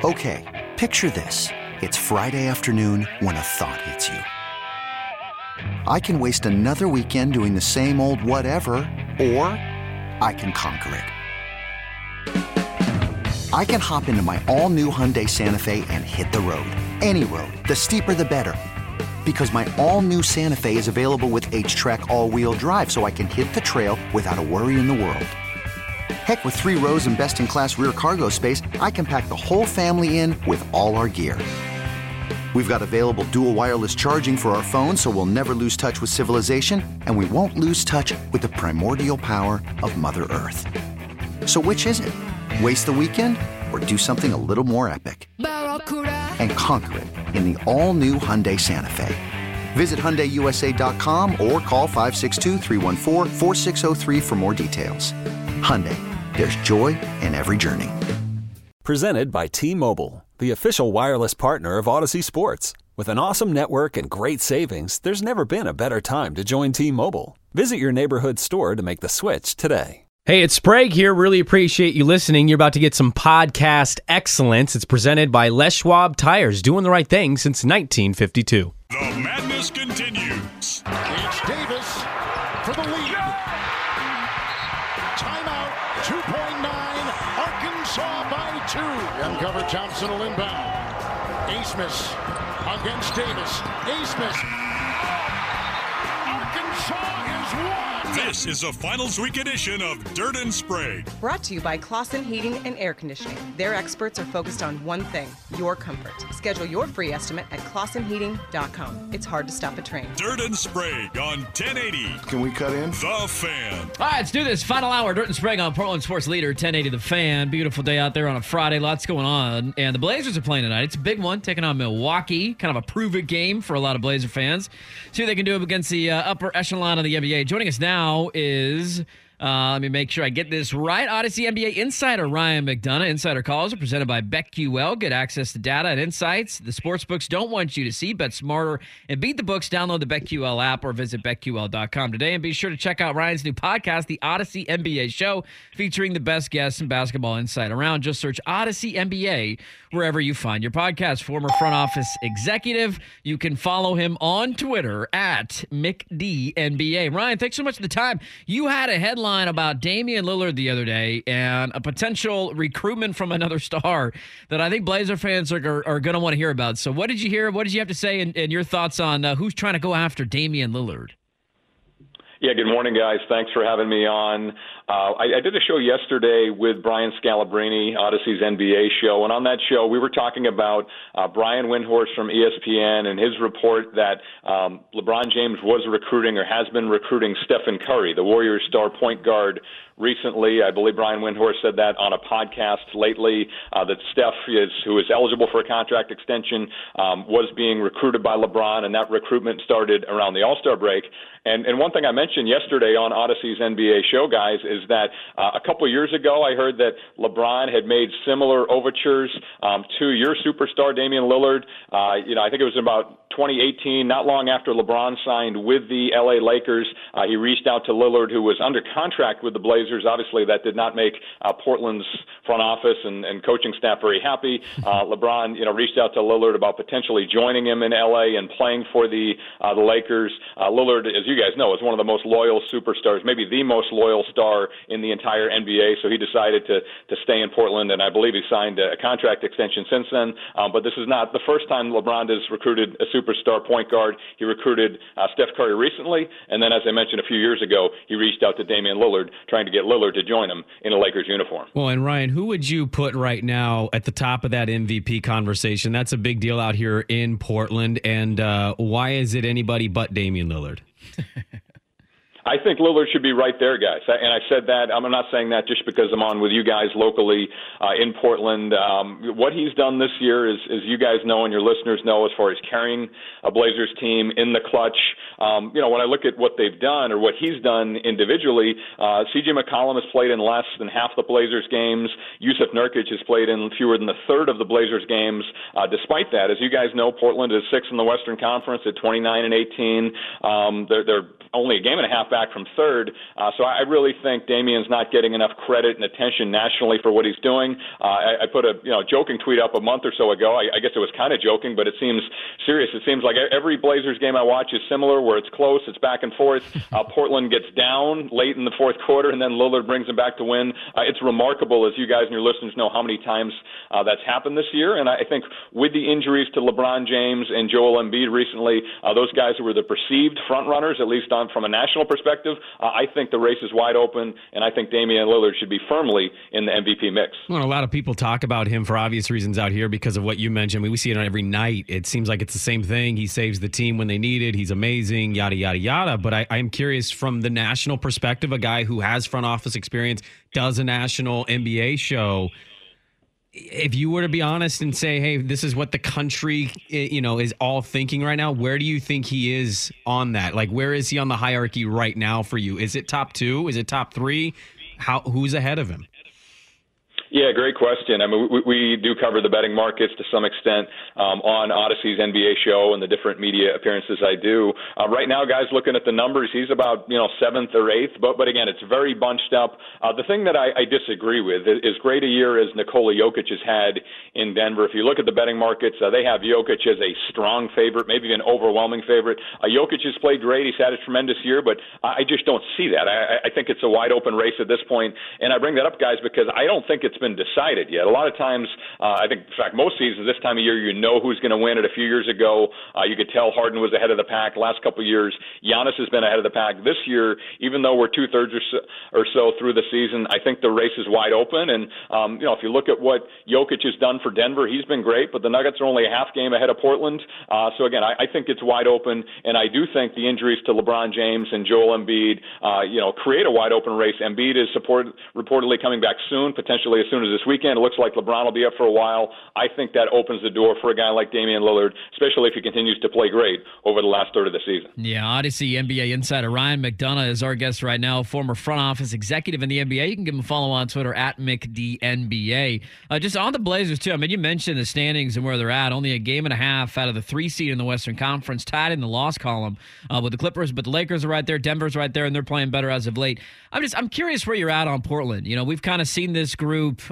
Okay, picture this. It's Friday afternoon when a thought hits you. I can waste another weekend doing the same old whatever, or I can conquer it. I can hop into my all-new Hyundai Santa Fe and hit the road. Any road. The steeper, the better. Because my all-new Santa Fe is available with H-Track all-wheel drive, so I can hit the trail without a worry in the world. Heck, with 3 rows and best-in-class rear cargo space, I can pack the whole family in with all our gear. We've got available dual wireless charging for our phones, so we'll never lose touch with civilization, and we won't lose touch with the primordial power of Mother Earth. So which is it? Waste the weekend or do something a little more epic? And conquer it in the all-new Hyundai Santa Fe. Visit HyundaiUSA.com or call 562-314-4603 for more details. Hyundai, there's joy in every journey. Presented by T-Mobile, the official wireless partner of Odyssey Sports. With an awesome network and great savings, there's never been a better time to join T-Mobile. Visit your neighborhood store to make the switch today. Hey, it's Sprague here. Really appreciate you listening. You're about to get some podcast excellence. It's presented by Les Schwab Tires, doing the right thing since 1952. The madness continues. It's Davis for the lead. Timeout, 2.9. Arkansas by 2. Uncovered Thompson will inbound. Asmus against Davis. Asmus. Arkansas is won. This is a finals week edition of Dirt and Sprague. Brought to you by Clausen Heating and Air Conditioning. Their experts are focused on one thing, your comfort. Schedule your free estimate at ClausenHeating.com. It's hard to stop a train. Dirt and Sprague on 1080. Can we cut in? The Fan. All right, let's do this. Final hour, Dirt and Sprague on Portland Sports Leader, 1080 The Fan. Beautiful day out there on a Friday. Lots going on. And the Blazers are playing tonight. It's a big one, taking on Milwaukee. Kind of a prove-it game for a lot of Blazer fans. See what they can do against the upper echelon of the NBA. Joining us now is, let me make sure I get this right, Odyssey NBA insider Ryan McDonough. Insider calls are presented by BetQL. Get access to data and insights the sportsbooks don't want you to see. Bet smarter and beat the books. Download the BetQL app or visit BetQL.com today. And be sure to check out Ryan's new podcast, The Odyssey NBA Show, featuring the best guests and basketball insight around. Just search Odyssey NBA wherever you find your podcast. Former front office executive. You can follow him on Twitter at McDNBA. Ryan, thanks so much for the time. You had a headline about Damian Lillard the other day and a potential recruitment from another star that I think Blazer fans are going to want to hear about. So what did you hear? What did you have to say and your thoughts on who's trying to go after Damian Lillard? Yeah, good morning, guys. Thanks for having me on. I did a show yesterday with Brian Scalabrine, Odyssey's NBA show, and on that show we were talking about Brian Windhorst from ESPN and his report that LeBron James was recruiting or has been recruiting Stephen Curry, the Warriors star point guard, recently. I believe Brian Windhorst said that on a podcast lately, that Steph, who is eligible for a contract extension, was being recruited by LeBron, and that recruitment started around the All-Star break. And one thing I mentioned yesterday on Odyssey's NBA show, guys, is that a couple of years ago I heard that LeBron had made similar overtures to your superstar, Damian Lillard. I think it was about 2018, not long after LeBron signed with the LA Lakers. He reached out to Lillard, who was under contract with the Blazers. Obviously, that did not make Portland's front office and coaching staff very happy. LeBron, reached out to Lillard about potentially joining him in LA and playing for the Lakers. Lillard, as you guys know, is one of the most loyal superstars, maybe the most loyal star in the entire NBA. So he decided to stay in Portland, and I believe he signed a contract extension since then. But this is not the first time LeBron has recruited a superstar point guard. He recruited Steph Curry recently, and then, as I mentioned a few years ago, he reached out to Damian Lillard, trying to get Lillard to join him in a Lakers uniform. Well, and Ryan, who would you put right now at the top of that MVP conversation? That's a big deal out here in Portland, and why is it anybody but Damian Lillard? I think Lillard should be right there, guys. And I said that. I'm not saying that just because I'm on with you guys locally in Portland. What he's done this year is, as you guys know and your listeners know, as far as carrying a Blazers team in the clutch. When I look at what they've done or what he's done individually, C.J. McCollum has played in less than half the Blazers games. Yusuf Nurkic has played in fewer than a third of the Blazers games. Despite that, as you guys know, Portland is 6th in the Western Conference at 29-18. They're only a game and a half back from third. So I really think Damian's not getting enough credit and attention nationally for what he's doing. I put a joking tweet up a month or so ago. I guess it was kind of joking, but it seems serious. It seems like every Blazers game I watch is similar, where it's close, it's back and forth. Portland gets down late in the fourth quarter, and then Lillard brings them back to win. It's remarkable, as you guys and your listeners know, how many times that's happened this year. And I think with the injuries to LeBron James and Joel Embiid recently, those guys who were the perceived front runners, at least from a national perspective, I think the race is wide open, and I think Damian Lillard should be firmly in the MVP mix. Well, a lot of people talk about him for obvious reasons out here because of what you mentioned. I mean, we see it on every night. It seems like it's the same thing. He saves the team when they need it. He's amazing, yada, yada, yada. But I'm curious, from the national perspective, a guy who has front office experience, does a national NBA show, if you were to be honest and say, hey, this is what the country, is all thinking right now, where do you think he is on that? Like, where is he on the hierarchy right now for you? Is it top 2? Is it top 3? Who's ahead of him? Yeah, great question. I mean, we do cover the betting markets to some extent on Odyssey's NBA show and the different media appearances I do. Right now, guys, looking at the numbers, he's about 7th or 8th, but again, it's very bunched up. The thing that I disagree with is great a year as Nikola Jokic has had in Denver. If you look at the betting markets, they have Jokic as a strong favorite, maybe an overwhelming favorite. Jokic has played great. He's had a tremendous year, but I just don't see that. I think it's a wide open race at this point, and I bring that up, guys, because I don't think it's been decided yet. A lot of times, I think, in fact, most seasons this time of year, who's going to win it. A few years ago, you could tell Harden was ahead of the pack. Last couple of years, Giannis has been ahead of the pack. This year, even though we're 2/3 or so through the season, I think the race is wide open. And, if you look at what Jokic has done for Denver, he's been great, but the Nuggets are only a half game ahead of Portland. So, again, I think it's wide open, and I do think the injuries to LeBron James and Joel Embiid, create a wide open race. Embiid is reportedly coming back soon, potentially as soon as this weekend. It looks like LeBron will be up for a while. I think that opens the door for a guy like Damian Lillard, especially if he continues to play great over the last third of the season. Yeah, Odyssey NBA insider Ryan McDonough is our guest right now, former front office executive in the NBA. You can give him a follow on Twitter at McDNBA. Just on the Blazers, too. I mean, you mentioned the standings and where they're at. Only a game and a half out of the 3 seed in the Western Conference, tied in the loss column with the Clippers, but the Lakers are right there, Denver's right there, and they're playing better as of late. I'm curious where you're at on Portland. We've kind of seen this group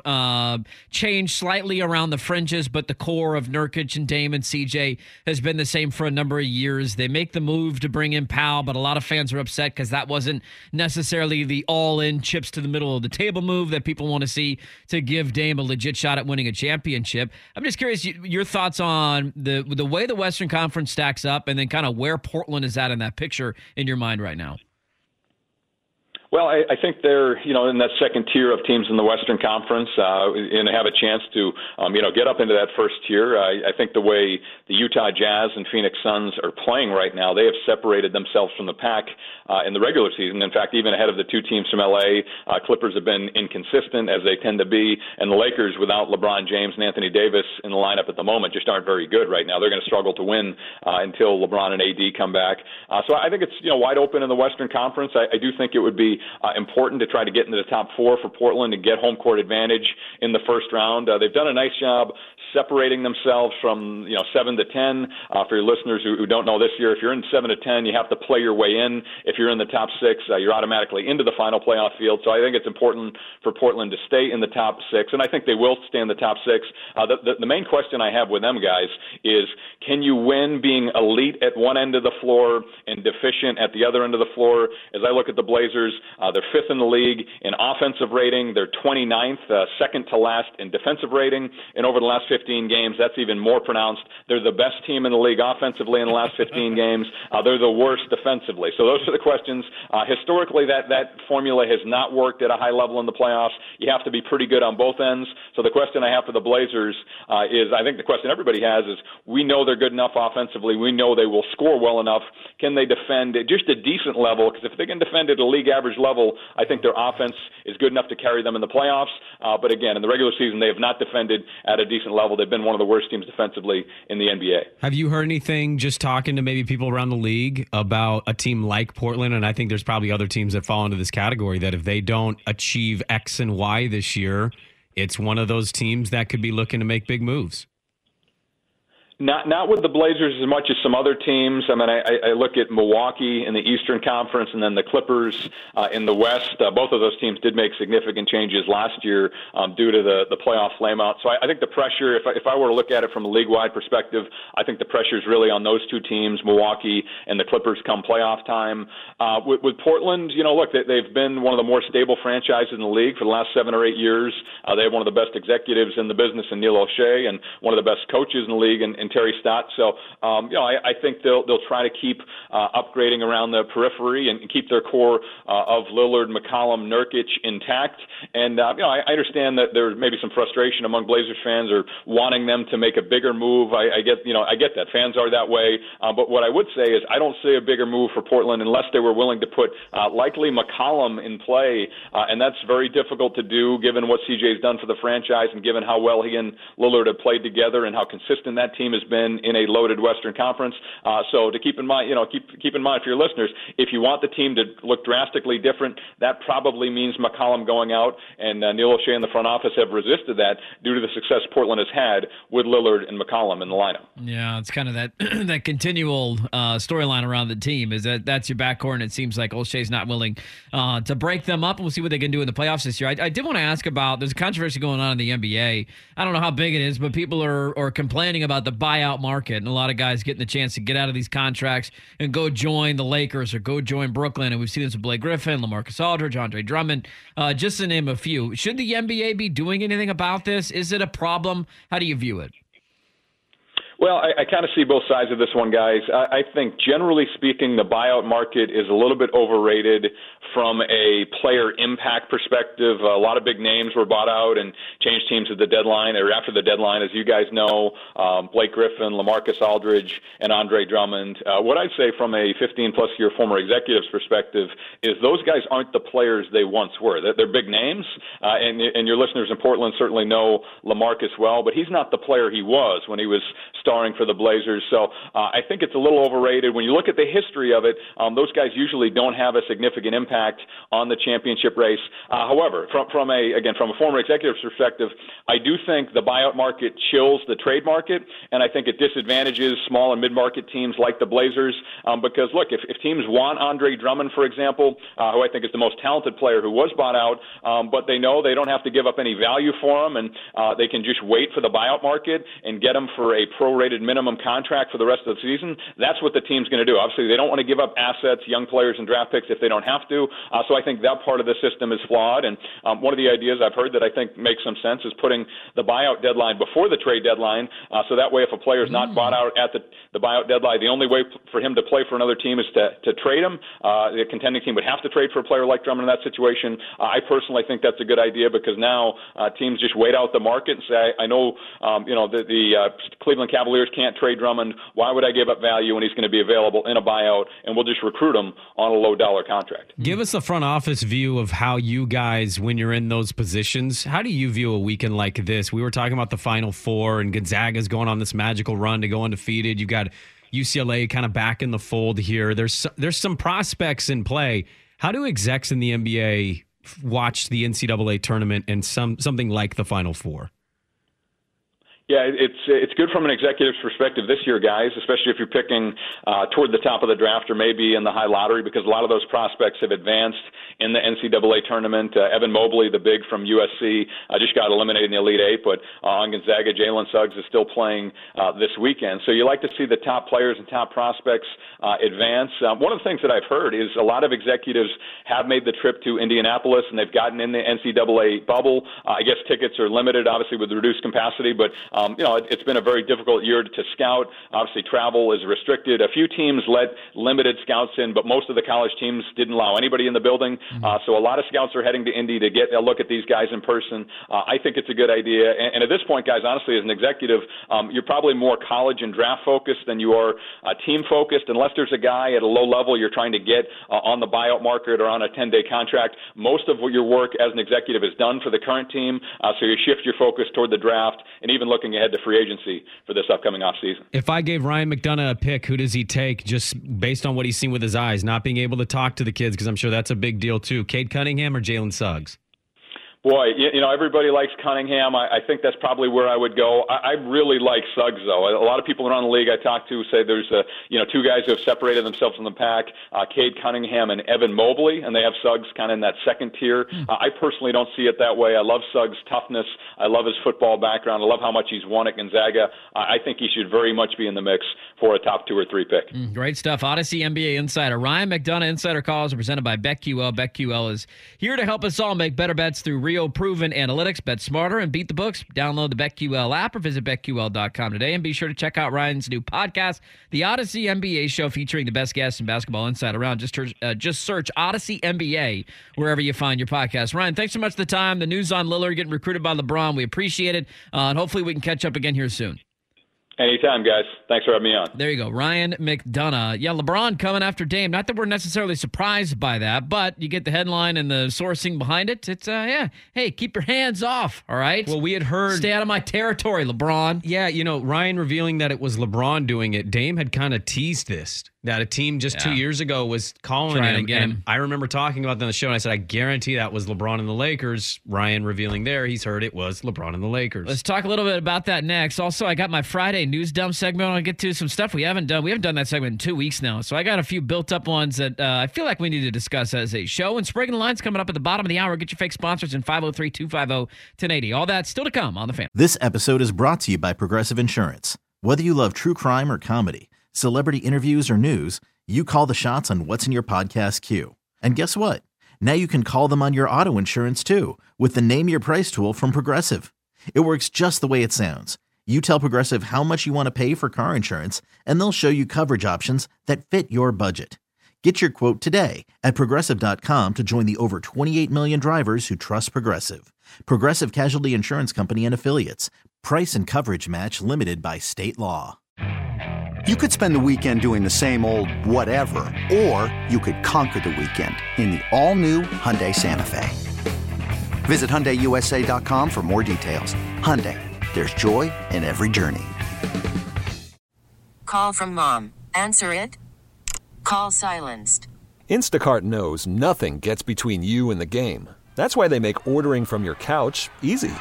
change slightly around the fringes, but the core of Nurkic and Dame and CJ has been the same for a number of years. They make the move to bring in Powell, but a lot of fans are upset because that wasn't necessarily the all-in chips to the middle of the table move that people want to see to give Dame a legit shot at winning a championship. I'm just curious, your thoughts on the way the Western Conference stacks up and then kind of where Portland is at in that picture in your mind right now. Well, I think they're, in that second tier of teams in the Western Conference and have a chance to, get up into that first tier. I think the way the Utah Jazz and Phoenix Suns are playing right now, they have separated themselves from the pack in the regular season. In fact, even ahead of the 2 teams from L.A., Clippers have been inconsistent, as they tend to be, and the Lakers, without LeBron James and Anthony Davis in the lineup at the moment, just aren't very good right now. They're going to struggle to win until LeBron and AD come back. So I think it's, wide open in the Western Conference. I do think it would be important to try to get into the top 4 for Portland and get home court advantage in the first round. They've done a nice job separating themselves from 7 to 10. For your listeners who don't know, this year, if you're in 7 to 10, you have to play your way in. If you're in the top 6, you're automatically into the final playoff field. So I think it's important for Portland to stay in the top 6, and I think they will stay in the top 6. The main question I have with them, guys, is can you win being elite at one end of the floor and deficient at the other end of the floor? As I look at the Blazers, they're 5th in the league in offensive rating. They're 29th, second to last in defensive rating. And over the last 15 games, that's even more pronounced. They're the best team in the league offensively in the last 15 games. They're the worst defensively. So those are the questions. Historically, that formula has not worked at a high level in the playoffs. You have to be pretty good on both ends. So the question I have for the Blazers is, I think the question everybody has is, we know they're good enough offensively. We know they will score well enough. Can they defend at just a decent level? Because if they can defend at a league average level, I think their offense is good enough to carry them in the playoffs. But again, in the regular season, they have not defended at a decent level. They've been one of the worst teams defensively in the NBA. Have you heard anything, just talking to maybe people around the league, about a team like Portland? And I think there's probably other teams that fall into this category, that if they don't achieve X and Y this year, it's one of those teams that could be looking to make big moves. Not with the Blazers as much as some other teams. I mean, I look at Milwaukee in the Eastern Conference and then the Clippers in the West. Both of those teams did make significant changes last year due to the playoff flameout. So I think the pressure, if I were to look at it from a league-wide perspective, I think the pressure is really on those two teams, Milwaukee and the Clippers, come playoff time. With Portland, look, they've been one of the more stable franchises in the league for the last 7 or 8 years. They have one of the best executives in the business in Neil O'Shea and one of the best coaches in the league in Terry Stotts. So, I think they'll try to keep upgrading around the periphery and keep their core of Lillard, McCollum, Nurkic intact. And, I understand that there may be some frustration among Blazers fans or wanting them to make a bigger move. I get that. Fans are that way. But what I would say is I don't see a bigger move for Portland unless they were willing to put likely McCollum in play. And that's very difficult to do given what CJ's done for the franchise and given how well he and Lillard have played together and how consistent that team has been in a loaded Western Conference. So to keep in mind, keep in mind for your listeners, if you want the team to look drastically different, that probably means McCollum going out, and Neil O'Shea and the front office have resisted that due to the success Portland has had with Lillard and McCollum in the lineup. Yeah, it's kind of that that continual storyline around the team is that's your backcourt, and it seems like O'Shea's not willing to break them up. We'll see what they can do in the playoffs this year. I did want to ask about, there's a controversy going on in the NBA. I don't know how big it is, but people are complaining about the buyout market, and a lot of guys getting the chance to get out of these contracts and go join the Lakers or go join Brooklyn. And we've seen this with Blake Griffin, LaMarcus Aldridge, Andre Drummond, just to name a few. Should the NBA be doing anything about this? Is it a problem? How do you view it? Well, I kind of see both sides of this one, guys. I think, generally speaking, the buyout market is a little bit overrated from a player impact perspective. A lot of big names were bought out and changed teams at the deadline or after the deadline, as you guys know. Blake Griffin, LaMarcus Aldridge, and Andre Drummond. What I'd say from a 15-plus year former executive's perspective is those guys aren't the players they once were. They're big names, and your listeners in Portland certainly know LaMarcus well, but he's not the player he was when he was starring for the Blazers. So I think it's a little overrated. When you look at the history of it, those guys usually don't have a significant impact on the championship race. However, from a former executive's perspective, I do think the buyout market chills the trade market, and I think it disadvantages small and mid-market teams like the Blazers because, look, if teams want Andre Drummond, for example, who I think is the most talented player who was bought out, but they know they don't have to give up any value for him, and they can just wait for the buyout market and get him for a prorated minimum contract for the rest of the season, that's what the team's going to do. Obviously, they don't want to give up assets, young players, and draft picks if they don't have to. So I think that part of the system is flawed. And one of the ideas I've heard that I think makes some sense is putting the buyout deadline before the trade deadline. So that way, if a player is not bought out at the buyout deadline, the only way for him to play for another team is to trade him. The contending team would have to trade for a player like Drummond in that situation. I personally think that's a good idea because now teams just wait out the market and say, I know, the Cleveland Cavaliers can't trade Drummond. Why would I give up value when he's going to be available in a buyout, and we'll just recruit him on a low-dollar contract? Give us a front office view of how you guys, when you're in those positions, how do you view a weekend like this? We were talking about the Final Four, and Gonzaga's going on this magical run to go undefeated. You've got UCLA kind of back in the fold here. There's some prospects in play. How do execs in the NBA watch the NCAA tournament and something like the Final Four? Yeah, it's good from an executive's perspective this year, guys, especially if you're picking toward the top of the draft or maybe in the high lottery, because a lot of those prospects have advanced in the NCAA tournament. Evan Mobley, the big from USC, just got eliminated in the Elite Eight, but on Gonzaga, Jalen Suggs is still playing this weekend. So you like to see the top players and top prospects advance. One of the things that I've heard is a lot of executives have made the trip to Indianapolis, and they've gotten in the NCAA bubble. I guess tickets are limited, obviously, with reduced capacity, but it's been a very difficult year to scout. Obviously, travel is restricted. A few teams let limited scouts in, but most of the college teams didn't allow anybody in the building. So a lot of scouts are heading to Indy to get a look at these guys in person. I think it's a good idea. And at this point, guys, honestly, as an executive, you're probably more college and draft focused than you are team focused. Unless there's a guy at a low level you're trying to get on the buyout market or on a 10-day contract, most of your work as an executive is done for the current team. So you shift your focus toward the draft and even looking ahead to free agency for this upcoming offseason. If I gave Ryan McDonough a pick, who does he take just based on what he's seen with his eyes, not being able to talk to the kids, because I'm sure that's a big deal too? Cade Cunningham or Jalen Suggs? Boy, everybody likes Cunningham. I think that's probably where I would go. I really like Suggs, though. A lot of people around the league I talk to say there's two guys who have separated themselves from the pack, Cade Cunningham and Evan Mobley, and they have Suggs kind of in that second tier. I personally don't see it that way. I love Suggs' toughness. I love his football background. I love how much he's won at Gonzaga. I think he should very much be in the mix for a top 2 or 3 pick. Great stuff. Odyssey NBA Insider Ryan McDonough Insider Calls are presented by BetQL. BetQL is here to help us all make better bets through real proven analytics. Bet smarter and beat the books. Download the BetQL app or visit BetQL.com today. And be sure to check out Ryan's new podcast, The Odyssey NBA Show, featuring the best guests and basketball insight around. Just search Odyssey NBA wherever you find your podcast. Ryan, thanks so much for the time. The news on Lillard getting recruited by LeBron. We appreciate it. And hopefully we can catch up again here soon. Anytime, guys. Thanks for having me on. There you go. Ryan McDonough. Yeah, LeBron coming after Dame. Not that we're necessarily surprised by that, but you get the headline and the sourcing behind it. It's, hey, keep your hands off, all right? Well, we had heard... Stay out of my territory, LeBron. Yeah, Ryan revealing that it was LeBron doing it. Dame had kind of teased this, that a team just 2 years ago was calling him. And I remember talking about that on the show, and I said, I guarantee that was LeBron and the Lakers. Ryan revealing there, he's heard it was LeBron and the Lakers. Let's talk a little bit about that next. Also, I got my Friday news dump segment. I'll get to some stuff we haven't done. We haven't done that segment in 2 weeks now, so I got a few built-up ones that I feel like we need to discuss as a show. And Sprague and the Line's coming up at the bottom of the hour. Get your fake sponsors in 503-250-1080. All that still to come on The Fan. This episode is brought to you by Progressive Insurance. Whether you love true crime or comedy, celebrity interviews or news, you call the shots on what's in your podcast queue. And guess what? Now you can call them on your auto insurance too with the Name Your Price tool from Progressive. It works just the way it sounds. You tell Progressive how much you want to pay for car insurance, and they'll show you coverage options that fit your budget. Get your quote today at Progressive.com to join the over 28 million drivers who trust Progressive. Progressive Casualty Insurance Company and Affiliates. Price and coverage match limited by state law. You could spend the weekend doing the same old whatever, or you could conquer the weekend in the all-new Hyundai Santa Fe. Visit HyundaiUSA.com for more details. Hyundai, there's joy in every journey. Call from mom. Answer it. Call silenced. Instacart knows nothing gets between you and the game. That's why they make ordering from your couch easy.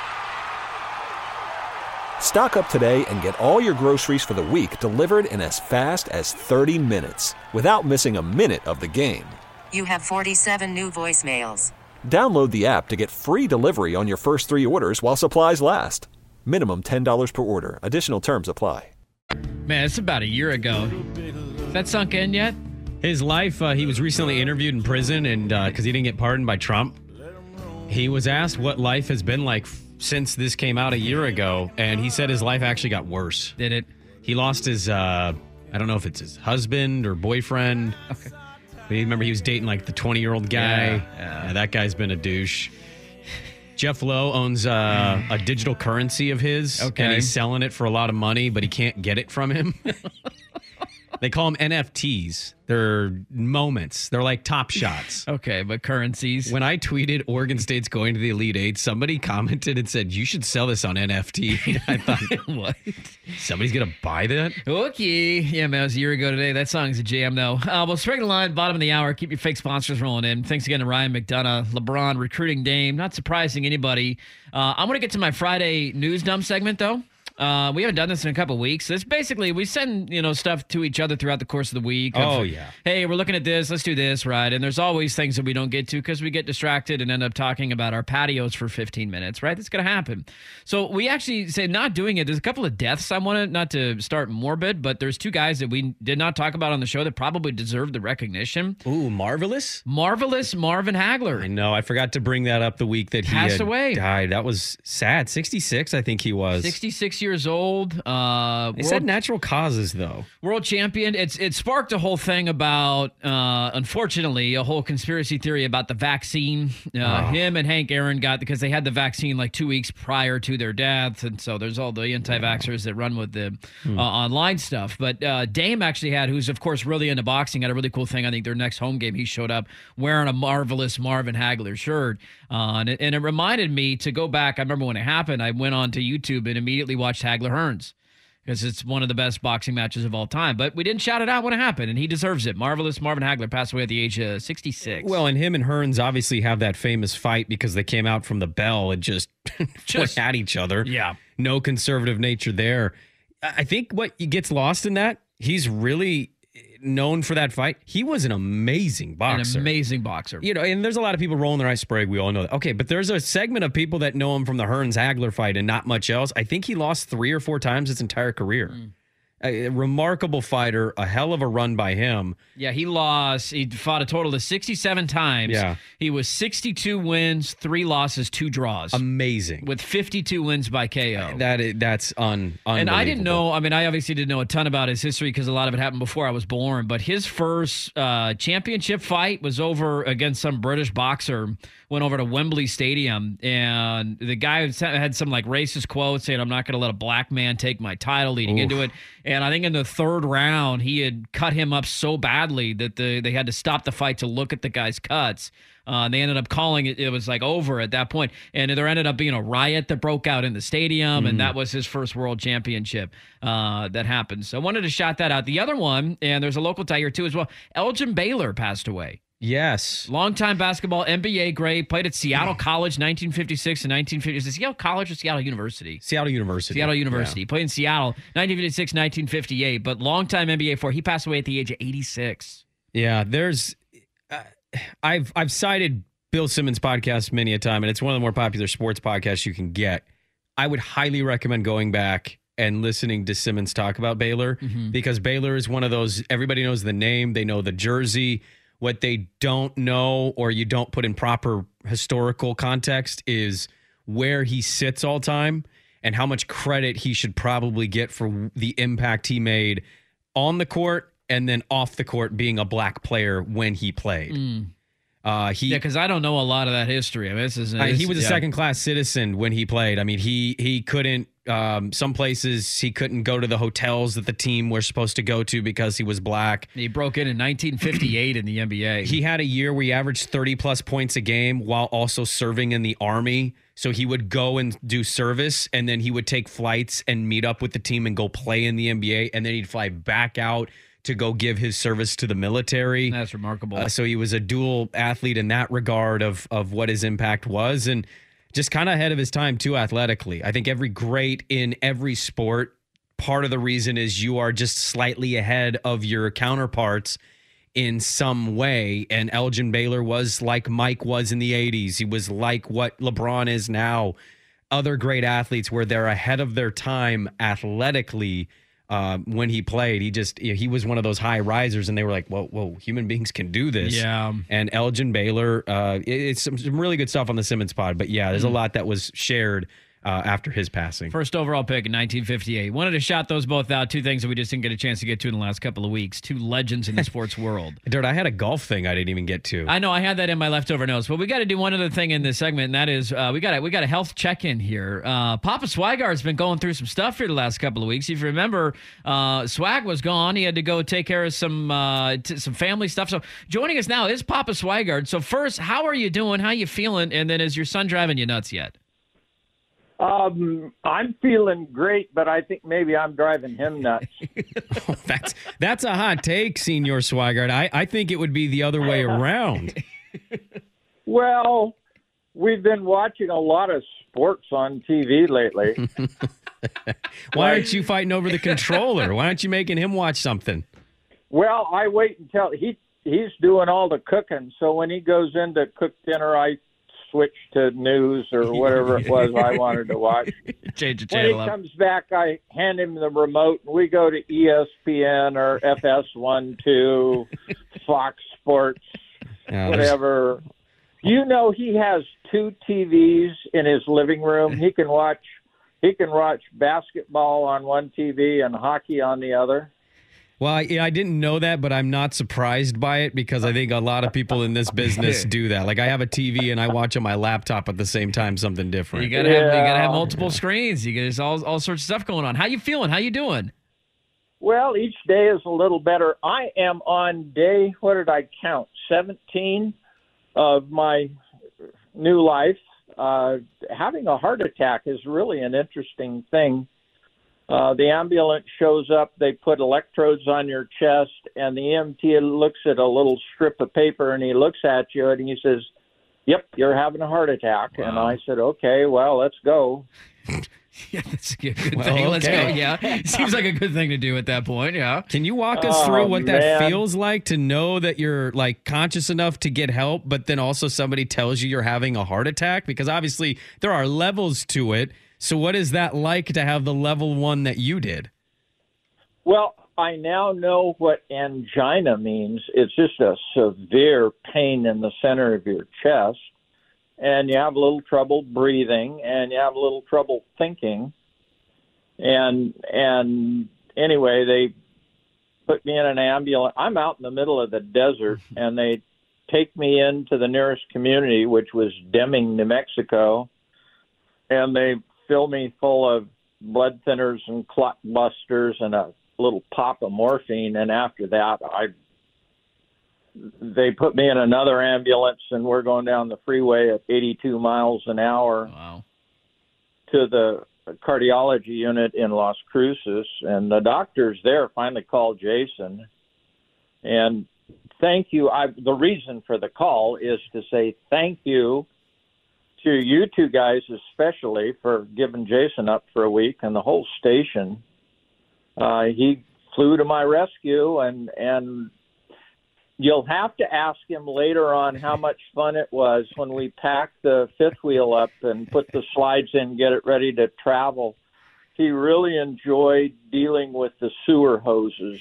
Stock up today and get all your groceries for the week delivered in as fast as 30 minutes without missing a minute of the game. You have 47 new voicemails. Download the app to get free delivery on your first 3 orders while supplies last. Minimum $10 per order. Additional terms apply. Man, it's about a year ago. Has that sunk in yet? His life, he was recently interviewed in prison, and because he didn't get pardoned by Trump, he was asked what life has been like since this came out a year ago, and he said his life actually got worse. Did it? He lost his, I don't know if it's his husband or boyfriend. Okay. But you remember he was dating like the 20-year-old guy. Yeah, that guy's been a douche. Jeff Lowe owns a digital currency of his, and he's selling it for a lot of money, but he can't get it from him. They call them NFTs. They're moments. They're like Top Shots. Okay, but currencies. When I tweeted Oregon State's going to the Elite Eight, somebody commented and said, you should sell this on NFT. I thought, what? Somebody's going to buy that? Okay. Yeah, man, it was a year ago today. That song's a jam, though. Well, Sprague and the Line, bottom of the hour. Keep your fake sponsors rolling in. Thanks again to Ryan McDonough, LeBron recruiting Dame. Not surprising anybody. I'm going to get to my Friday news dump segment, though. We haven't done this in a couple of weeks. It's basically, we send, stuff to each other throughout the course of the week. Yeah. Hey, we're looking at this. Let's do this, right? And there's always things that we don't get to because we get distracted and end up talking about our patios for 15 minutes, right? That's going to happen. So we actually say not doing it. There's a couple of deaths I wanted, not to start morbid, but there's 2 guys that we did not talk about on the show that probably deserve the recognition. Ooh, Marvelous? Marvelous Marvin Hagler. I know. I forgot to bring that up the week that he passed away. Died. That was sad. 66, I think he was. 66 years old. They said natural causes, though. World champion. It sparked a whole thing about, unfortunately, a whole conspiracy theory about the vaccine. Him and Hank Aaron got, because they had the vaccine like 2 weeks prior to their death, and so there's all the anti-vaxxers that run with the online stuff. But Dame actually had, who's of course really into boxing, had a really cool thing. I think their next home game, he showed up wearing a Marvelous Marvin Hagler shirt. And it reminded me to go back. I remember when it happened, I went on to YouTube and immediately watched Hagler Hearns. because it's one of the best boxing matches of all time. But we didn't shout it out when it happened, and he deserves it. Marvelous Marvin Hagler passed away at the age of 66. Well, and him and Hearns obviously have that famous fight because they came out from the bell and just went at each other. Yeah. No conservative nature there. I think what gets lost in that, he's really known for that fight. He was an amazing boxer. An amazing boxer. You know, and there's a lot of people rolling their eyes, Sprague. We all know that. Okay, but there's a segment of people that know him from the Hearns-Hagler fight and not much else. I think he lost 3 or 4 times his entire career. A remarkable fighter, a hell of a run by him. Yeah, he lost. He fought a total of 67 times. Yeah. He was 62 wins, 3 losses, 2 draws. Amazing. With 52 wins by KO. That's unbelievable. And I didn't know, I obviously didn't know a ton about his history because a lot of it happened before I was born, but his first championship fight was over against some British boxer, went over to Wembley Stadium, and the guy had some like racist quotes saying, "I'm not going to let a black man take my title," leading into it. And I think in the 3rd round, he had cut him up so badly that they had to stop the fight to look at the guy's cuts. They ended up calling it. It was like over at that point, and there ended up being a riot that broke out in the stadium, and that was his first world championship that happened. So I wanted to shout that out. The other one, and there's a local tie here too as well. Elgin Baylor passed away. Yes. Longtime basketball, NBA great, played at Seattle College 1956 and 1950. Is it Seattle College or Seattle University? Seattle University. Seattle University. Yeah. Played in Seattle 1956, 1958, but longtime NBA for. He passed away at the age of 86. Yeah, there's I've cited Bill Simmons' podcast many a time, and it's one of the more popular sports podcasts you can get. I would highly recommend going back and listening to Simmons talk about Baylor because Baylor is one of those, everybody knows the name, they know the jersey. What they don't know or you don't put in proper historical context is where he sits all time and how much credit he should probably get for the impact he made on the court and then off the court being a black player when he played. Because I don't know a lot of that history. I mean, he was a second-class citizen when he played. I mean, he couldn't. Some places he couldn't go to the hotels that the team were supposed to go to because he was black. He broke in 1958 in the NBA. He had a year where he averaged 30-plus points a game while also serving in the Army. So he would go and do service, and then he would take flights and meet up with the team and go play in the NBA, and then he'd fly back out to go give his service to the military. That's remarkable. So he was a dual athlete in that regard of what his impact was, and just kind of ahead of his time too athletically. I think every great in every sport, part of the reason is you are just slightly ahead of your counterparts in some way, and Elgin Baylor was like Mike was in the 80s. He was like what LeBron is now. Other great athletes where they're ahead of their time athletically. When he played, he was one of those high risers, and they were like, whoa, human beings can do this. Yeah. And Elgin Baylor, it's some really good stuff on the Simmons pod, but yeah, there's a lot that was shared after his passing. First overall pick in 1958. Wanted to shout those both out. 2 things that we just didn't get a chance to get to in the last couple of weeks. 2 legends in the sports world. Dude, I had a golf thing I didn't even get to. I know, I had that in my leftover notes. But we got to do one other thing in this segment, and that is we got a health check-in here. Papa Swigard's been going through some stuff here the last couple of weeks. If you remember, Swag was gone. He had to go take care of some family stuff. So joining us now is Papa Swigard. So first, how are you doing? How you feeling? And then is your son driving you nuts yet? I'm feeling great, but I think maybe I'm driving him nuts. That's a hot take, Senior Swigard. I think it would be the other way around. Well, we've been watching a lot of sports on TV lately. Why aren't you fighting over the controller? Why aren't you making him watch something? Well, I wait until he's doing all the cooking, so when he goes in to cook dinner, I switch to news or whatever it was I wanted to watch. Change the channel. When he comes back, I hand him the remote, and we go to ESPN or FS1, 2, Fox Sports, whatever. You know, he has 2 TVs in his living room. He can watch basketball on one TV and hockey on the other. Well, I didn't know that, but I'm not surprised by it because I think a lot of people in this business do that. Like I have a TV and I watch on my laptop at the same time, something different. You gotta have multiple screens. There's all sorts of stuff going on. How you feeling? How you doing? Well, each day is a little better. I am on day, what did I count, 17 of my new life. Having a heart attack is really an interesting thing. The ambulance shows up, they put electrodes on your chest, and the EMT looks at a little strip of paper, and he looks at you, and he says, "Yep, you're having a heart attack." Wow. And I said, "Okay, well, let's go." Yeah, that's a good thing. Let's go. Yeah, seems like a good thing to do at that point. Yeah. Can you walk us through what that feels like to know that you're like conscious enough to get help, but then also somebody tells you you're having a heart attack? Because obviously there are levels to it. So what is that like to have the level 1 that you did? Well, I now know what angina means. It's just a severe pain in the center of your chest, and you have a little trouble breathing, and you have a little trouble thinking. And anyway, they put me in an ambulance. I'm out in the middle of the desert, and they take me into the nearest community, which was Deming, New Mexico, and they fill me full of blood thinners and clot busters and a little pop of morphine. And after that, they put me in another ambulance, and we're going down the freeway at 82 miles an hour to the cardiology unit in Las Cruces. And the doctors there finally called Jason. And thank you. The reason for the call is to say thank you to you two guys, especially for giving Jason up for a week, and the whole station. He flew to my rescue, and you'll have to ask him later on how much fun it was when we packed the fifth wheel up and put the slides in, get it ready to travel. He really enjoyed dealing with the sewer hoses.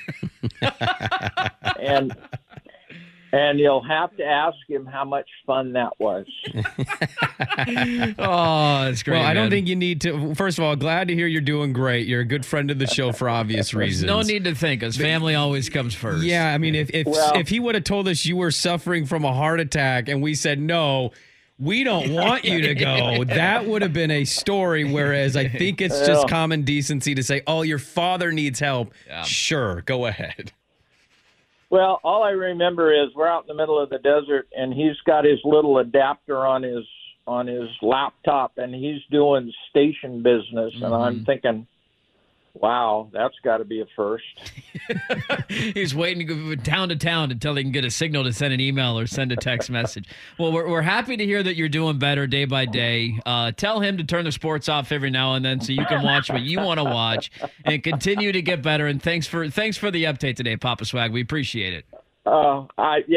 And you'll have to ask him how much fun that was. Oh, that's great. Well, I don't think you need to. First of all, glad to hear you're doing great. You're a good friend of the show for obvious reasons. No need to think, because family always comes first. Yeah, I mean, if he would have told us you were suffering from a heart attack and we said, no, we don't want you to go, that would have been a story, whereas I think it's just common decency to say, oh, your father needs help. Yeah. Sure, go ahead. Well, all I remember is we're out in the middle of the desert, and he's got his little adapter on his laptop, and he's doing station business, and I'm thinking, wow, that's got to be a first. He's waiting to go town to town until he can get a signal to send an email or send a text message. Well, we're happy to hear that you're doing better day by day. Tell him to turn the sports off every now and then so you can watch what you want to watch and continue to get better. And thanks for the update today, Papa Swag. We appreciate it. And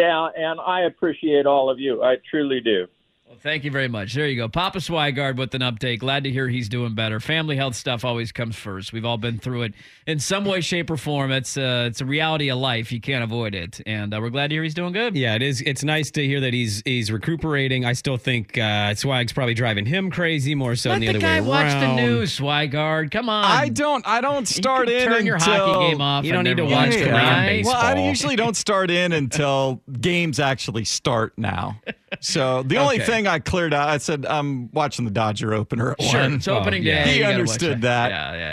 I appreciate all of you. I truly do. Well, thank you very much. There you go. Papa Swigard with an update. Glad to hear he's doing better. Family health stuff always comes first. We've all been through it in some way, shape, or form. It's a reality of life. You can't avoid it. And we're glad to hear he's doing good. Yeah, it is. It's nice to hear that he's recuperating. I still think Swag's probably driving him crazy more so than the other way around. Watch the news, Swigard. Come on. I don't start in turn your hockey game off. You don't need to watch Korean baseball. Well, I usually don't start in until games actually start now. So the only thing I cleared out, I said I'm watching the Dodger opener at 1. It's opening day. He understood that.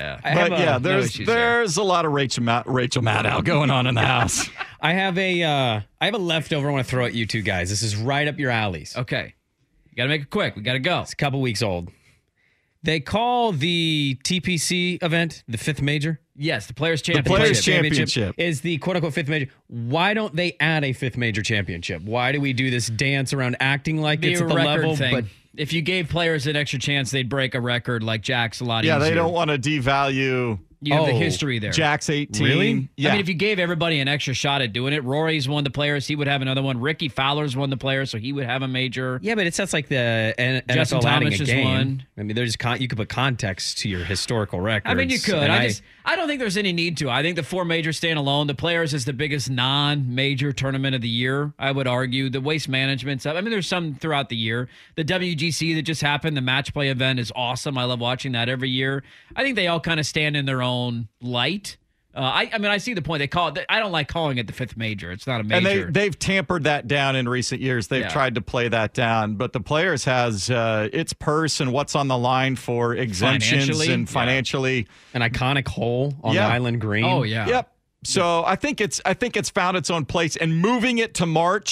Yeah. But there's a lot of Rachel Maddow going on in the house. I have a leftover I want to throw at you two guys. This is right up your alleys. Okay. You got to make it quick. We got to go. It's a couple weeks old. They call the TPC event the fifth major. Yes, the Players' Championship. The Players' Championship is the quote-unquote fifth major. Why don't they add a fifth major championship? Why do we do this dance around acting like it's at the level? Thing. But if you gave players an extra chance, they'd break a record like Jack's a lot easier. Yeah, they don't want to devalue. You have the history there. Jack's 18. Really? Yeah. I mean, if you gave everybody an extra shot at doing it, Rory's one of the players. He would have another one. Ricky Fowler's one of the players, so he would have a major. Yeah, but it sounds like the Justin NFL adding Thomas a is game. one. I mean, you could put context to your historical records. I mean, you could. I don't think there's any need to. I think the four majors stand alone. The Players is the biggest non-major tournament of the year, I would argue. The Waste Management stuff. I mean, there's some throughout the year. The WGC that just happened, the match play event is awesome. I love watching that every year. I think they all kind of stand in their own light. I mean, I see the point. They call it. I don't like calling it the fifth major. It's not a major. And they've tampered that down in recent years. They've tried to play that down. But the Players has its purse and what's on the line for exemptions and financially. An iconic hole on the Island Green. Oh, yeah. Yep. So I think it's found its own place. And moving it to March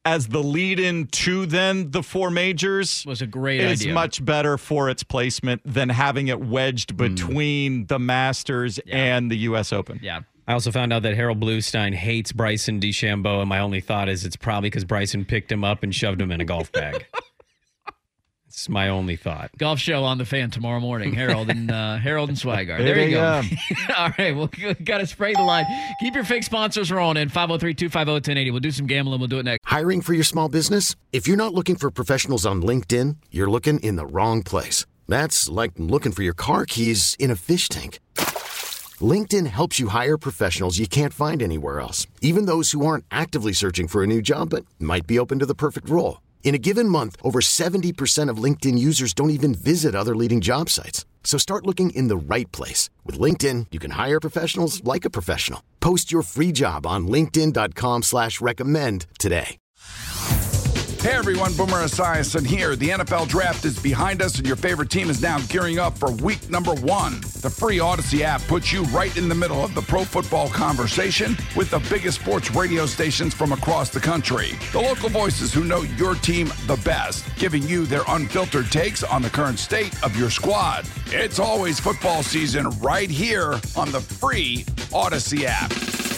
as the lead-in to then the four majors was a great is idea. much better for its placement than having it wedged between the Masters and the U.S. Open. Yeah. I also found out that Harold Bluestein hates Bryson DeChambeau, and my only thought is it's probably because Bryson picked him up and shoved him in a golf bag. It's my only thought. Golf show on the Fan tomorrow morning. Harold and Swigart. There you go. All right, well, got to spray the line. Keep your fake sponsors rolling in 503-250-1080. We'll do some gambling. We'll do it next. Hiring for your small business? If you're not looking for professionals on LinkedIn, you're looking in the wrong place. That's like looking for your car keys in a fish tank. LinkedIn helps you hire professionals you can't find anywhere else, even those who aren't actively searching for a new job but might be open to the perfect role. In a given month, over 70% of LinkedIn users don't even visit other leading job sites. So start looking in the right place. With LinkedIn, you can hire professionals like a professional. Post your free job on linkedin.com/recommend today. Hey everyone, Boomer Esiason here. The NFL Draft is behind us and your favorite team is now gearing up for week number 1. The free Odyssey app puts you right in the middle of the pro football conversation with the biggest sports radio stations from across the country. The local voices who know your team the best, giving you their unfiltered takes on the current state of your squad. It's always football season right here on the free Odyssey app.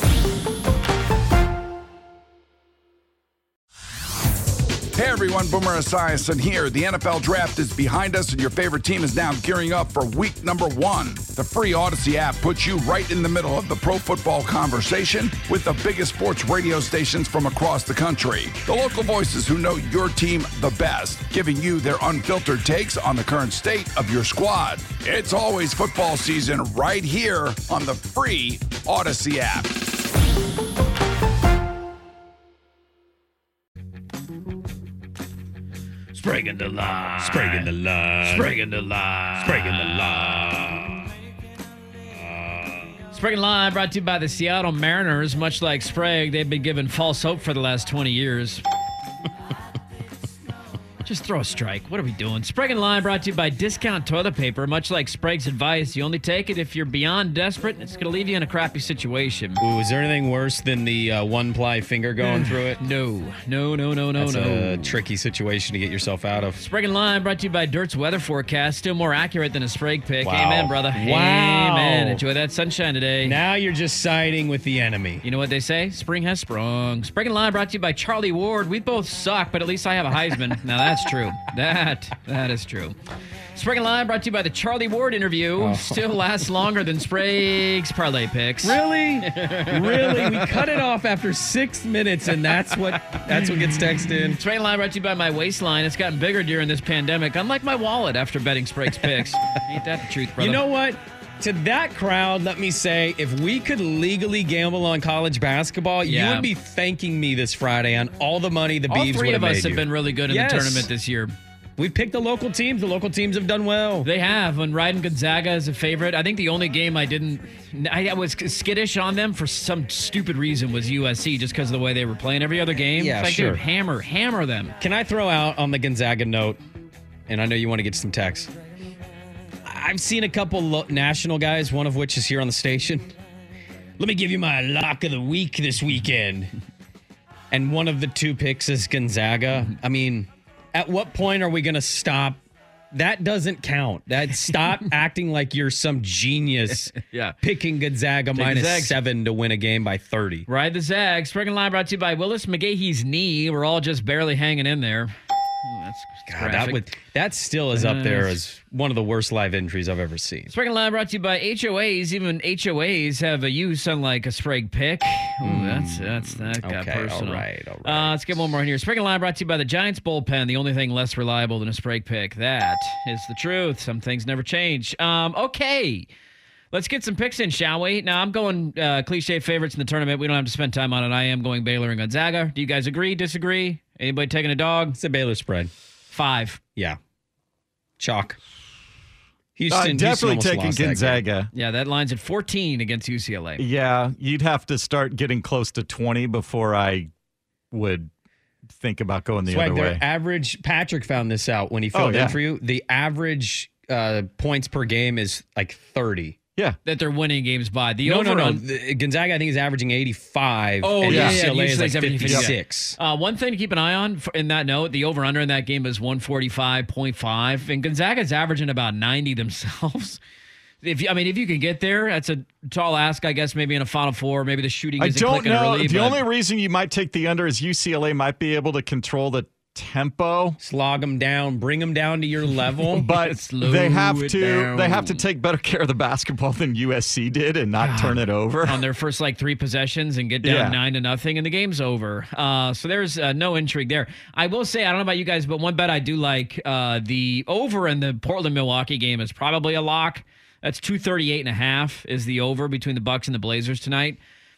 Hey everyone, Boomer Esiason here. The NFL Draft is behind us and your favorite team is now gearing up for week number 1. The free Odyssey app puts you right in the middle of the pro football conversation with the biggest sports radio stations from across the country. The local voices who know your team the best, giving you their unfiltered takes on the current state of your squad. It's always football season right here on the free Odyssey app. Spraying the line. Spraying the line. Spraying the line. Spraying the line. Sprague and Line brought to you by the Seattle Mariners. Much like Sprague, they've been given false hope for the last 20 years. Just throw a strike. What are we doing? Sprague and Line brought to you by Discount Toilet Paper. Much like Sprague's advice, you only take it if you're beyond desperate. It's going to leave you in a crappy situation. Ooh, is there anything worse than the one-ply finger going through it? No. That's a tricky situation to get yourself out of. Sprague and Line brought to you by Dirt's weather forecast. Still more accurate than a Sprague pick. Wow. Amen, brother. Wow. Amen. Enjoy that sunshine today. Now you're just siding with the enemy. You know what they say? Spring has sprung. Sprague and Line brought to you by Charlie Ward. We both suck, but at least I have a Heisman. Now that's true. That is true. Sprague and Line brought to you by the Charlie Ward interview. Still lasts longer than Sprague's parlay picks. Really? Really? We cut it off after 6 minutes, and that's what gets texted in. Sprague and Line brought to you by my waistline. It's gotten bigger during this pandemic, unlike my wallet after betting Sprague's picks. Ain't that the truth, brother? You know what? To that crowd, let me say, if we could legally gamble on college basketball, you would be thanking me this Friday on all the money the Beavs would have made. All three of us have been really good in the tournament this year. We've picked the local teams. The local teams have done well. They have. When riding Gonzaga as a favorite, I think the only game I was skittish on them for some stupid reason was USC, just because of the way they were playing every other game. Yeah, it's like, sure. Dude, hammer them. Can I throw out on the Gonzaga note, and I know you want to get some texts. I've seen a couple national guys, one of which is here on the station. Let me give you my lock of the week this weekend. And one of the two picks is Gonzaga. I mean, at what point are we going to stop? That doesn't count. Stop acting like you're some genius picking Gonzaga minus 7 to win a game by 30. Ride the Zags. Sprague and Line brought to you by Willis McGahee's knee. We're all just barely hanging in there. That still is up there as one of the worst live injuries I've ever seen. Sprague and Line brought to you by HOAs. Even HOAs have a use, unlike a Sprague pick. Ooh, that got personal. All right. Let's get one more in here. Sprague and Line brought to you by the Giants bullpen, the only thing less reliable than a Sprague pick. That is the truth. Some things never change. Okay. Let's get some picks in, shall we? Now, I'm going cliche favorites in the tournament. We don't have to spend time on it. I am going Baylor and Gonzaga. Do you guys agree, disagree? Anybody taking a dog? It's a Baylor spread. 5. Yeah. Chalk. Houston definitely Houston taking Gonzaga. Yeah, that line's at 14 against UCLA. Yeah, you'd have to start getting close to 20 before I would think about going the other way. Average, Patrick found this out when he filled in for you. The average points per game is like 30. that they're winning games by. No. Gonzaga, I think, is averaging 85. Oh, and yeah. UCLA is like 56. 56. One thing to keep an eye on in that note, the over-under in that game is 145.5, and Gonzaga's averaging about 90 themselves. If you can get there, that's a tall ask, I guess, maybe in a Final Four. Maybe the shooting isn't clicking early. The only reason you might take the under is UCLA might be able to control the tempo, slog them down, bring them down to your level, but they have to take better care of the basketball than USC did and not turn it over on their first 3 possessions and get down 9-0 and the game's over. So there's no intrigue there. I will say, I don't know about you guys, but one bet I do like, the over in the Portland-Milwaukee game is probably a lock. That's 238.5 is the over between the Bucks and the Blazers tonight.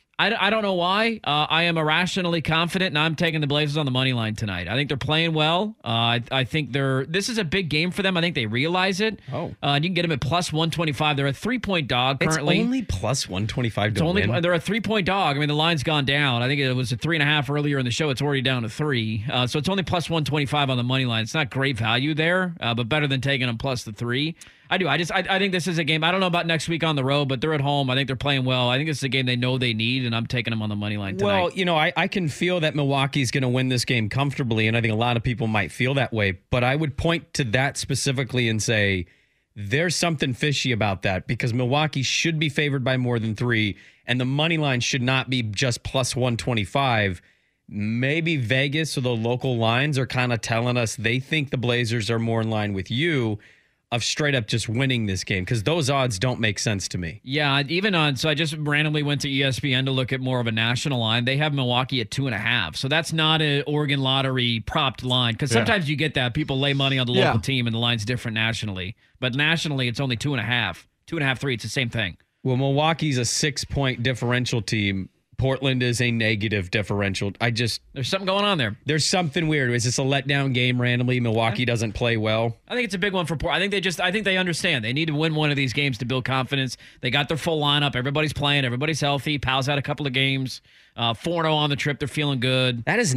I don't know why. I am irrationally confident, and I'm taking the Blazers on the money line tonight. I think they're playing well. I think this is a big game for them. I think they realize it. Oh. You can get them at plus 125. They're a 3-point dog currently. It's only plus 125 to win. They're a 3-point dog. I mean, the line's gone down. I think it was a 3.5 earlier in the show. It's already down to 3. So it's only plus 125 on the money line. It's not great value there, but better than taking them plus the 3. I do. I think this is a game. I don't know about next week on the road, but they're at home. I think they're playing well. I think this is a game they know they need, and I'm taking them on the money line tonight. Well, I can feel that Milwaukee's going to win this game comfortably, and I think a lot of people might feel that way. But I would point to that specifically and say there's something fishy about that because Milwaukee should be favored by more than 3, and the money line should not be just plus 125. Maybe Vegas or the local lines are kind of telling us they think the Blazers are more in line with you of straight up just winning this game because those odds don't make sense to me. Yeah, so I just randomly went to ESPN to look at more of a national line. They have Milwaukee at 2.5. So that's not an Oregon lottery propped line because sometimes you get that. People lay money on the local team and the line's different nationally. But nationally, it's only 2.5. 2.5, 3, it's the same thing. Well, Milwaukee's a 6-point differential team. Portland is a negative differential. There's something going on there. There's something weird. Is this a letdown game randomly? Milwaukee doesn't play well. I think it's a big one for Portland. I think they understand. They need to win one of these games to build confidence. They got their full lineup. Everybody's playing. Everybody's healthy. Pal's had a couple of games. 4-0 on the trip. They're feeling good. That's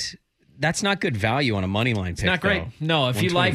not good value on a money line pick. It's not great. Though. No, if you like,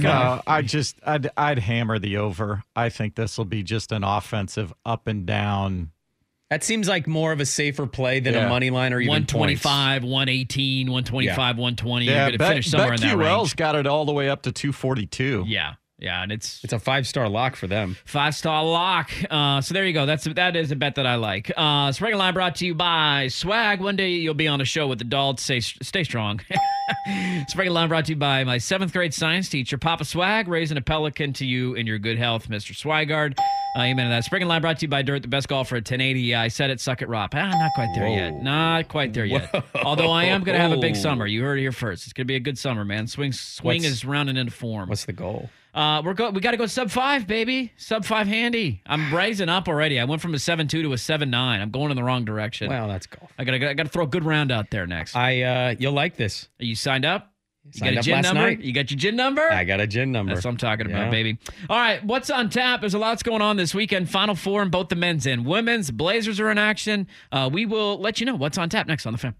I'd hammer the over. I think this will be just an offensive up and down. That seems like more of a safer play than a money line or even 125, points. 118, 125, 120. Yeah, You're going to finish somewhere in that range. BetQL's got it all the way up to 242. Yeah, and it's a 5-star lock for them. 5-star lock. So there you go. That is a bet that I like. Spring Line brought to you by Swag. One day you'll be on a show with adults. Stay strong. Spring Line brought to you by my 7th grade science teacher, Papa Swag, raising a pelican to you in your good health, Mr. Swigard. Amen to that. Spring Line brought to you by Dirt, the best golfer at 1080. I said it, suck it, Rob. Not quite there yet. Not quite there yet. Although I am going to have a big summer. You heard it here first. It's going to be a good summer, man. Swing is rounding into form. What's the goal? We got to go sub 5, baby. Sub 5 handy. I'm raising up already. I went from a 7.2 to a 7.9. I'm going in the wrong direction. Well, that's golf. I got to throw a good round out there next. You'll like this. Are you signed up? You Signed got a up gin last number? night. You got your gin number? I got a gin number. That's what I'm talking about, baby. All right, what's on tap? There's a lot going on this weekend. Final Four in both the men's and women's. Blazers are in action. We will let you know what's on tap next on The Fan.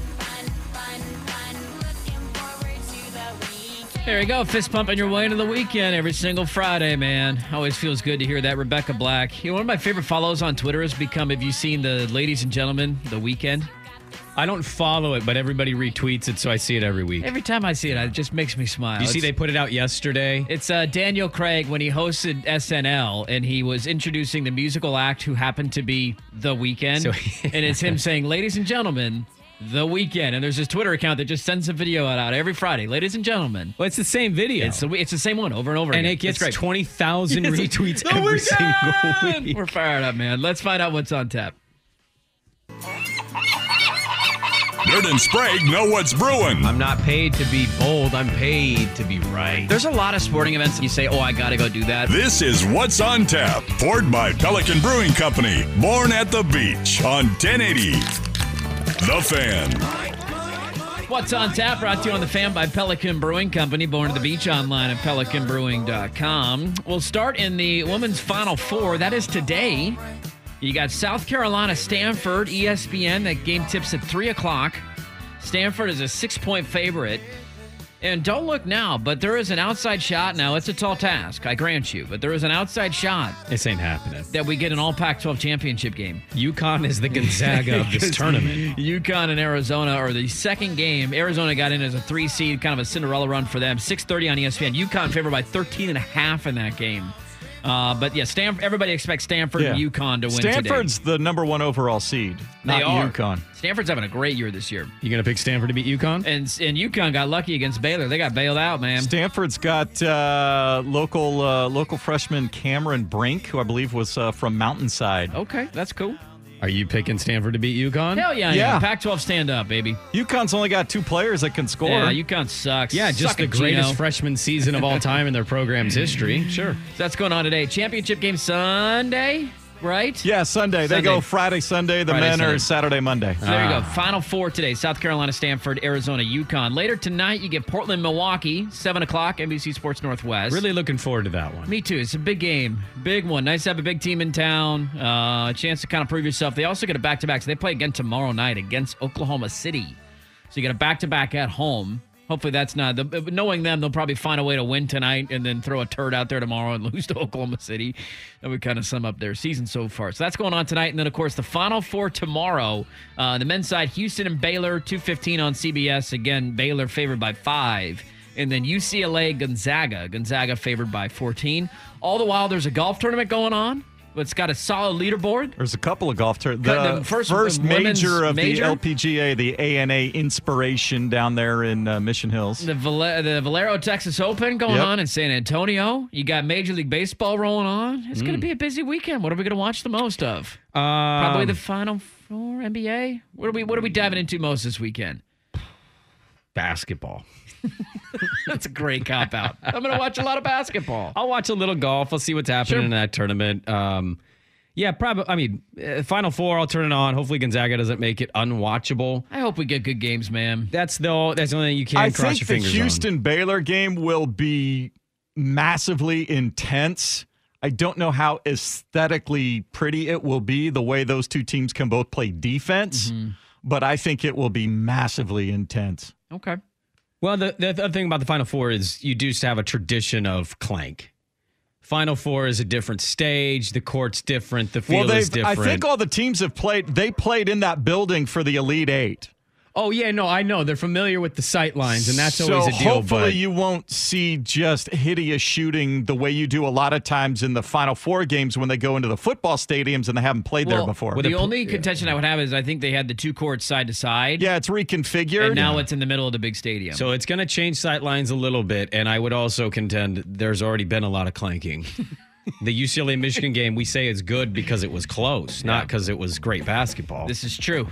There you go. Fist pumping your way into the weekend every single Friday, man. Always feels good to hear that. Rebecca Black. One of my favorite follows on Twitter has become, have you seen the Ladies and Gentlemen, The Weekend? I don't follow it, but everybody retweets it, so I see it every week. Every time I see it, it just makes me smile. You see they put it out yesterday? It's Daniel Craig when he hosted SNL, and he was introducing the musical act who happened to be The Weeknd. And it's him saying, ladies and gentlemen, The Weeknd. And there's this Twitter account that just sends a video out every Friday. Ladies and gentlemen. Well, it's the same video. It's the same one over and over again. And it gets 20,000 retweets every single week. We're fired up, man. Let's find out what's on tap. Dirt and Sprague know what's brewing. I'm not paid to be bold. I'm paid to be right. There's a lot of sporting events that you say, I got to go do that. This is What's on Tap, poured by Pelican Brewing Company. Born at the beach on 1080. The Fan. What's on Tap, brought to you on The Fan by Pelican Brewing Company. Born at the beach online at pelicanbrewing.com. We'll start in the women's Final Four. That is today. You got South Carolina, Stanford, ESPN. That game tips at 3 o'clock. Stanford is a 6-point favorite. And don't look now, but there is an outside shot. Now, it's a tall task, I grant you, but there is an outside shot. This ain't happening. That we get an all Pac-12 championship game. UConn is the Gonzaga of this tournament. UConn and Arizona are the second game. Arizona got in as a 3 seed, kind of a Cinderella run for them. 6:30 on ESPN. UConn favored by 13.5 in that game. But yeah, everybody expects Stanford and UConn to win Stanford's today. the number 1 overall seed, not UConn. Stanford's having a great year this year. You going to pick Stanford to beat UConn? And UConn got lucky against Baylor. They got bailed out, man. Stanford's got local freshman Cameron Brink, who I believe was from Mountainside. Okay, that's cool. Are you picking Stanford to beat UConn? Hell yeah. Pac-12 stand up, baby. UConn's only got 2 players that can score. Yeah, UConn sucks. Yeah, just the greatest freshman season of all time in their program's history. Sure. So that's going on today. Championship game Sunday, right? Yeah, Sunday. They go Friday, Sunday. The men are Saturday, Monday. So there you go. Final 4 today. South Carolina, Stanford, Arizona, UConn. Later tonight, you get Portland, Milwaukee, 7 o'clock, NBC Sports Northwest. Really looking forward to that one. Me too. It's a big game. Big one. Nice to have a big team in town. A chance to kind of prove yourself. They also get a back-to-back. So they play again tomorrow night against Oklahoma City. So you get a back-to-back at home. Hopefully that's not... knowing them, they'll probably find a way to win tonight and then throw a turd out there tomorrow and lose to Oklahoma City. That would kind of sum up their season so far. So that's going on tonight. And then, of course, the Final 4 tomorrow. The men's side, Houston and Baylor, 2:15 on CBS. Again, Baylor favored by 5. And then UCLA, Gonzaga. Gonzaga favored by 14. All the while, there's a golf tournament going on. It's got a solid leaderboard. There's a couple of golf tournaments. The first major of the LPGA, the ANA Inspiration down there in Mission Hills. The Valero Texas Open going on in San Antonio. You got Major League Baseball rolling on. It's going to be a busy weekend. What are we going to watch the most of? Probably the Final 4 NBA. What are we diving into most this weekend? Basketball. That's a great cop-out. I'm going to watch a lot of basketball. I'll watch a little golf. I'll see what's happening in that tournament. Yeah, probably. I mean, Final 4, I'll turn it on. Hopefully Gonzaga doesn't make it unwatchable. I hope we get good games, man. That's the only thing you can cross your fingers on. I think the Houston-Baylor game will be massively intense. I don't know how aesthetically pretty it will be, the way those two teams can both play defense, but I think it will be massively intense. Okay. Well, the other thing about the Final 4 is you do have a tradition of clank. Final 4 is a different stage. The court's different. The field is different. I think all the teams have played. They played in that building for the Elite Eight. Oh, yeah, no, I know. They're familiar with the sight lines, and that's always a deal. So hopefully you won't see just hideous shooting the way you do a lot of times in the Final 4 games when they go into the football stadiums and they haven't played there before. Well, the only contention I would have is I think they had the 2 courts side to side. Yeah, it's reconfigured. And now it's in the middle of the big stadium. So it's going to change sight lines a little bit, and I would also contend there's already been a lot of clanking. The UCLA-Michigan game, we say is good because it was close, not because it was great basketball. This is true.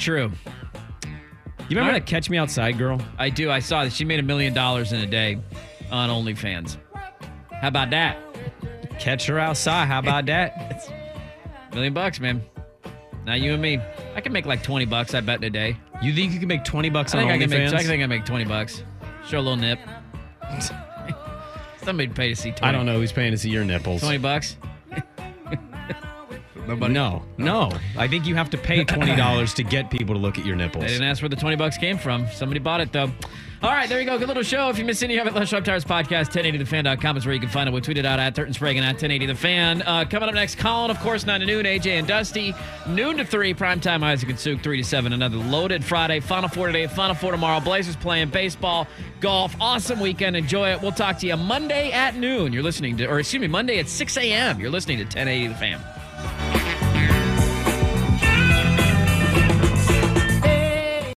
You remember that Catch Me Outside girl? I do. I saw that. She made $1 million in a day on OnlyFans. How about that? Catch her outside. How about that? $1 million, man. Now you and me. I can make like $20, I bet, in a day. You think you can make $20 on OnlyFans? I think I can make $20. Show a little nip. Somebody pay to see 20. I don't know who's paying to see your nipples. $20? Nobody? No. I think you have to pay $20 to get people to look at your nipples. I didn't ask where the $20 came from. Somebody bought it, though. All right, there you go. Good little show. If you missed any of it, Les Sharp Tires Podcast, 1080thefan.com is where you can find it. We'll tweet it out at Turton Sprague and at 1080thefan. Coming up next, Colin, of course, 9 to noon, AJ and Dusty. Noon to 3, primetime, Isaac and Suk, 3 to 7. Another loaded Friday. Final 4 today, Final 4 tomorrow. Blazers playing baseball, golf. Awesome weekend. Enjoy it. We'll talk to you Monday at noon. Monday at 6 a.m. You're listening to 1080 The Fan.